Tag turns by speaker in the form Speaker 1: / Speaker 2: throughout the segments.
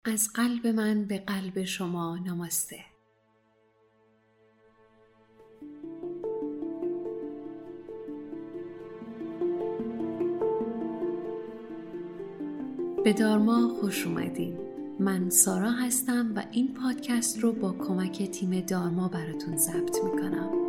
Speaker 1: از قلب من به قلب شما نماسته. به دارما خوش اومدین. من سارا هستم و این پادکست رو با کمک تیم دارما براتون ضبط میکنم.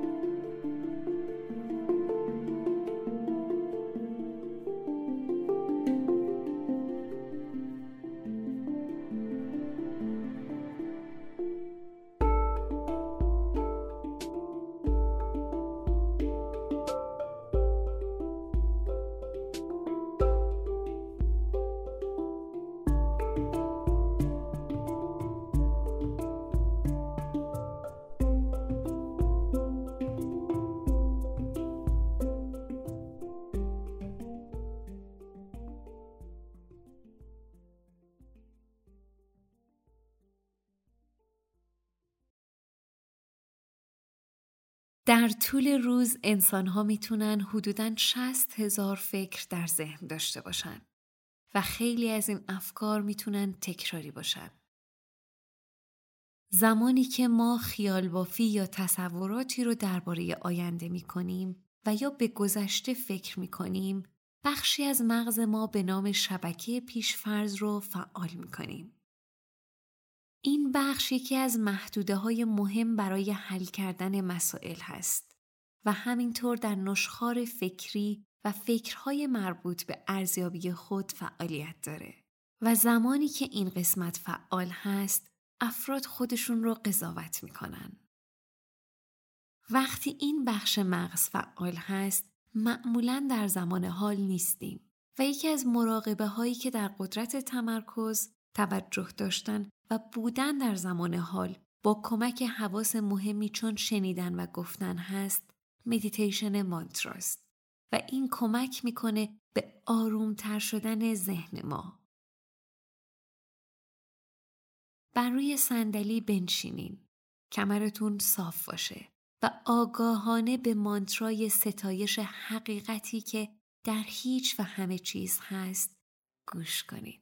Speaker 1: در طول روز انسان‌ها میتونن حدوداً 60,000 فکر در ذهن داشته باشن و خیلی از این افکار میتونن تکراری باشن. زمانی که ما خیال بافی یا تصوراتی رو درباره آینده میکنیم و یا به گذشته فکر میکنیم، بخشی از مغز ما به نام شبکه پیش‌فرض رو فعال میکنیم. این بخش یکی از محدوده‌های مهم برای حل کردن مسائل هست و همینطور در نشخوار فکری و فکرهای مربوط به ارزیابی خود فعالیت داره و زمانی که این قسمت فعال هست، افراد خودشون رو قضاوت میکنن. وقتی این بخش مغز فعال هست، معمولاً در زمان حال نیستیم و یکی از مراقبه هایی که در قدرت تمرکز، توجه داشتن و بودن در زمان حال با کمک حواس مهمی چون شنیدن و گفتن هست، مدیتیشن مانتراست و این کمک میکنه به آرومتر شدن ذهن ما. بر روی صندلی بنشینین، کمرتون صاف باشه و آگاهانه به مانترای ستایش حقیقتی که در هیچ و همه چیز هست گوش کنید.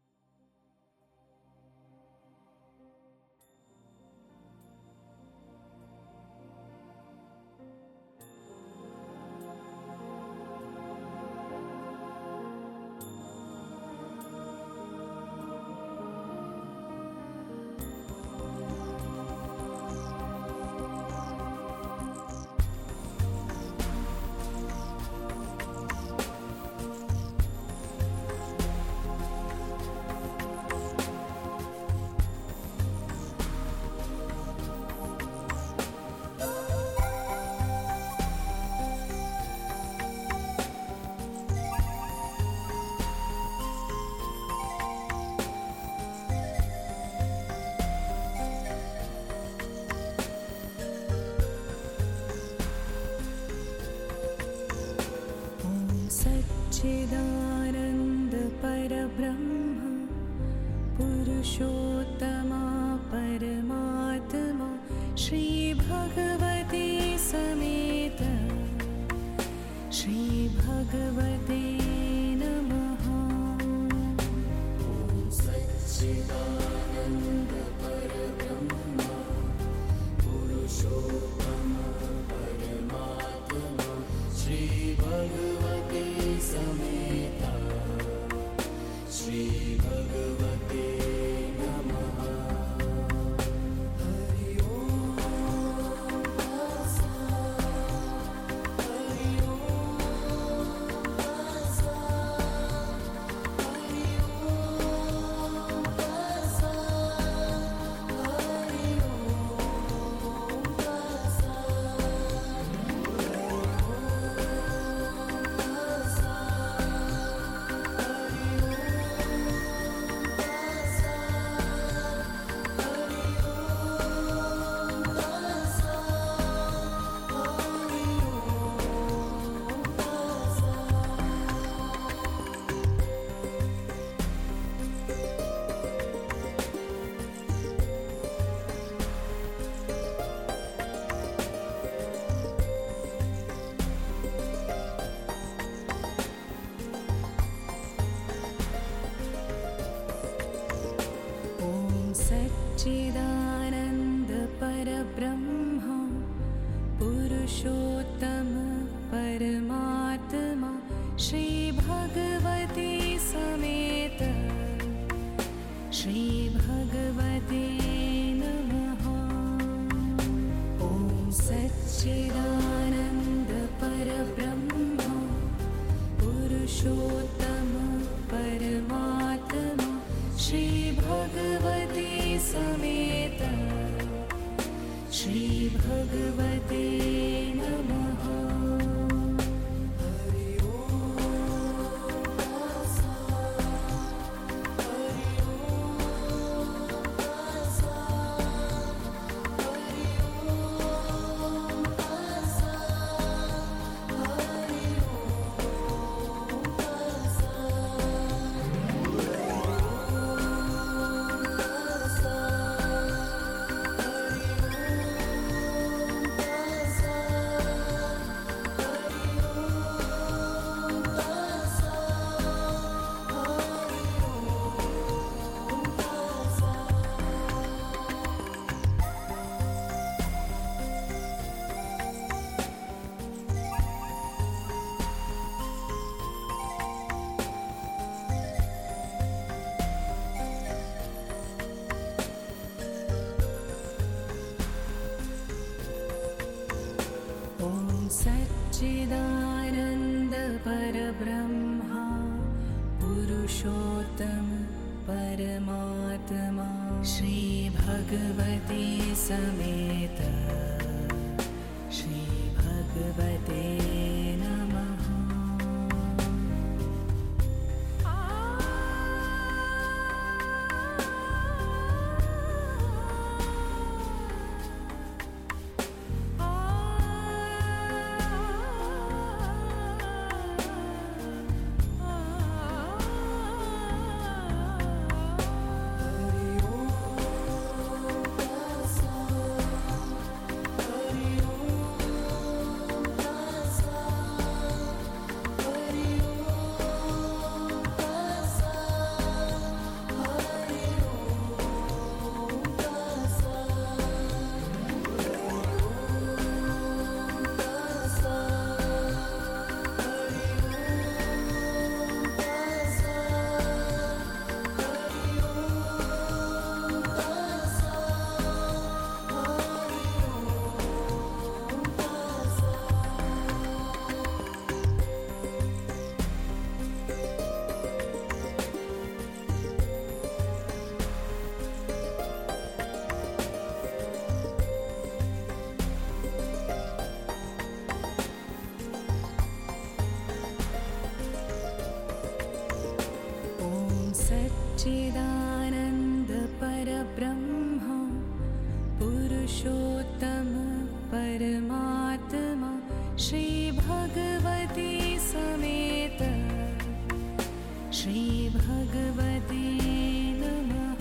Speaker 2: चिदानंद परब्रह्म पुरुषोत्तमा परमात्मा श्री भगवते समेत श्री भगवते नमः। ओम सच्चिदानंद परब्रह्म पुरुषोत्तमा परमात्मा श्री भगवते समेता श्री भगवते नमः। हरि ओम हरि ओम हरि ओम
Speaker 1: सच्चिदानन्द परब्रह्म पुरुषोत्तम परमात्मा श्री भगवते समेत श्री भगवते नमः। ॐ सच्चिदानन्द परब्रह्म पुरुषोत्तम परमात्मा श्री भगवते समेत श्री भगवते नमः। सच्चिदानन्द परब्रह्मा पुरुषोत्तम परमात्मा श्री भगवते समेत श्री भगवते नमः। सच्चिदानन्द परब्रह्म पुरुषोत्तम परमात्मा श्री भगवते समेत श्री भगवते नमः।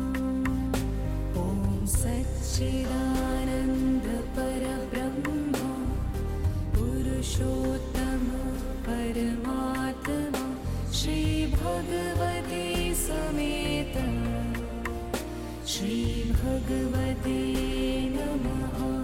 Speaker 1: ॐ सच्चिदानन्द परब्रह्म पुरुषोत्तम परमात्मा श्री भगवते समेत श्री भगवते नमः।